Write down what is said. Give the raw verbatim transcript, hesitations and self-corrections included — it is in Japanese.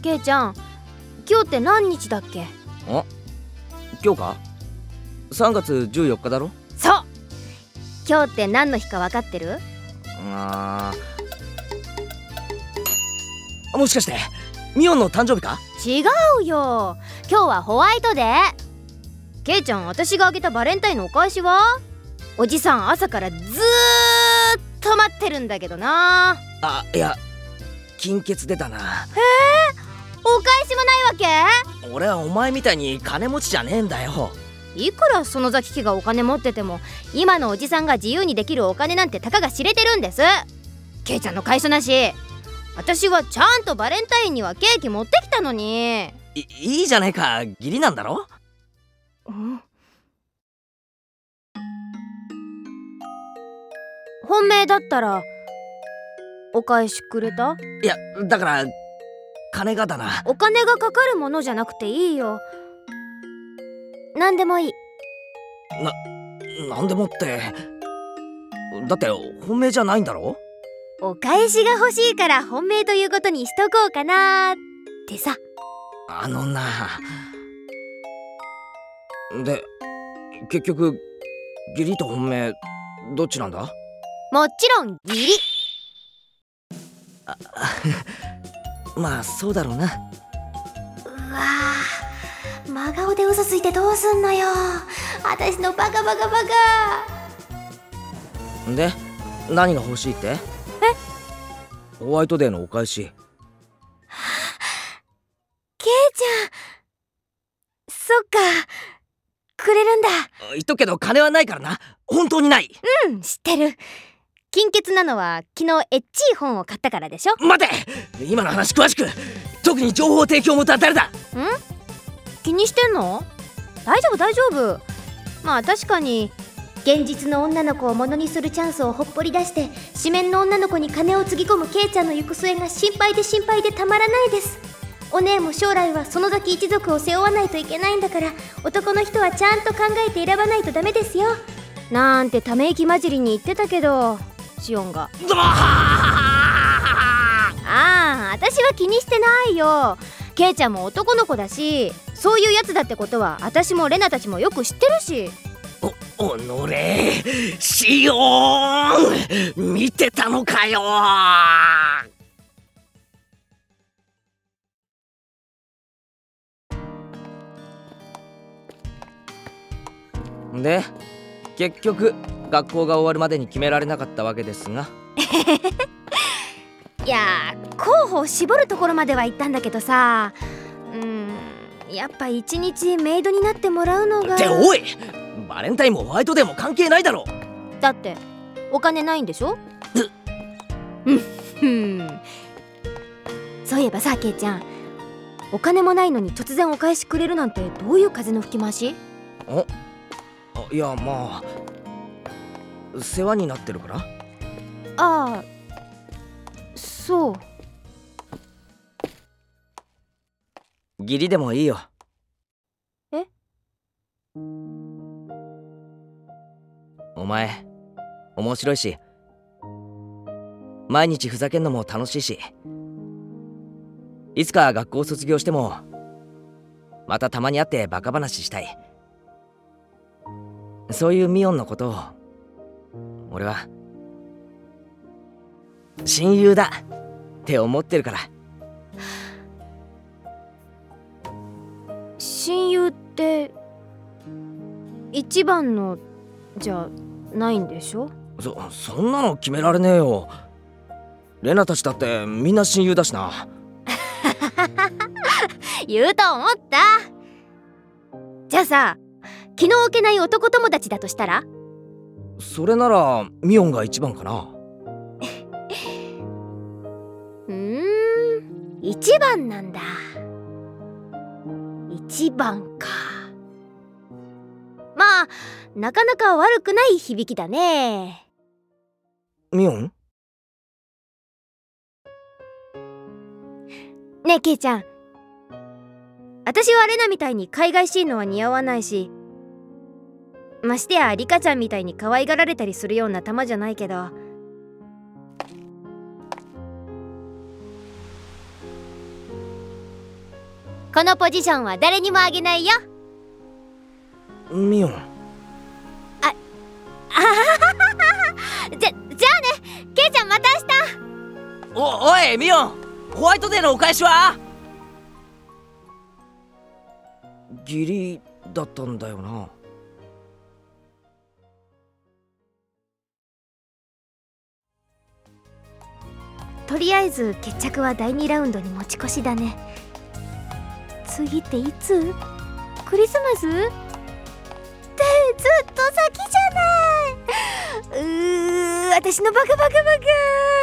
ケイちゃん、今日って何日だっけ？ あ、今日か？さんがつじゅうよっかだろ。 そう。今日って何の日か分かってる？ あー、もしかしてミオンの誕生日か？ 違うよ、今日はホワイトデー。ケイちゃん、私があげたバレンタインのお返しは？おじさん朝からずーっと待ってるんだけどな。 あ、いや、金欠出たな。 えー、お返しもないわけ？俺はお前みたいに金持ちじゃねえんだよ。 いくら園崎家がお金持ってても、今のおじさんが自由にできるお金なんてたかが知れてるんです。ケイちゃんの会社なし。私はちゃんとバレンタインにはケーキ持ってきたのに。 い, いいじゃねえか、義理なんだろ。 ん？本命だったらお返しくれた？ いや、だから金がだな。 お金がかかるものじゃなくていいよ。何でもいい。 な、なんでもって。だって本命じゃないんだろ。 お返しが欲しいから本命ということにしとこうかなってさ。 あのな。で、結局義理と本命どっちなんだ？ もちろん義理。 あまあそうだろうな。 うわぁ、真顔で嘘ついてどうすんのよ、私のバカバカバカ。 で、何が欲しいって？ え？ ホワイトデーのお返し。 ケイちゃん、そっか、くれるんだ。 言っとくけど金はないからな。本当にない。 うん、知ってる。金欠なのは昨日エッチい本を買ったからでしょ。 待て、今の話詳しく。特に情報提供元は誰だ？ん？ 気にしてんの？大丈夫大丈夫。まあ確かに現実の女の子をものにするチャンスをほっぽり出して紙面の女の子に金をつぎ込むケイちゃんの行く末が心配で心配でたまらないです。お姉も将来は園崎一族を背負わないといけないんだから、男の人はちゃんと考えて選ばないとダメですよ、なんてため息混じりに言ってたけど、シオンがああ、私は気にしてないよ。ケイちゃんも男の子だし、そういうやつだってことは私もレナたちもよく知ってるし。 お、おのれ、シオーン見てたのかよ。で、結局学校が終わるまでに決められなかったわけですがいやー、候補を絞るところまでは行ったんだけどさ、うーん、やっぱ一日メイドになってもらうのが。 っておい、バレンタインもホワイトデーも関係ないだろ。 だってお金ないんでしょ。うんそういえばさ、ケイちゃん、お金もないのに突然お返しくれるなんてどういう風の吹き回し？ あ、いや、まあ世話になってるから。 ああ、そう。 義理でもいいよ。 え？ お前面白いし、毎日ふざけんのも楽しいし、いつか学校卒業してもまたたまに会ってバカ話したい。そういうミオンのことを俺は親友だって思ってるから。 親友って一番のじゃないんでしょ？ そ、そんなの決められねえよ。レナたちだってみんな親友だしな言うと思った。じゃあさ、気の置けない男友達だとしたら？ それならミオンが一番かなうーん、一番なんだ。一番か。まあなかなか悪くない響きだね。 ミオン？ ねえケイちゃん、私はレナみたいに海外しいのは似合わないし、ましてやリカちゃんみたいに可愛がられたりするような玉じゃないけど、 このポジションは誰にもあげないよ。 ミオン。 ああはははじゃじゃあね、ケイちゃんまた明日。 おおいミオン、ホワイトデーのお返しは？義理だったんだよな。 とりあえず決着はだいにラウンドに持ち越しだね。次っていつ？クリスマス？ってずっと先じゃない。うー、私のバカバカバカ。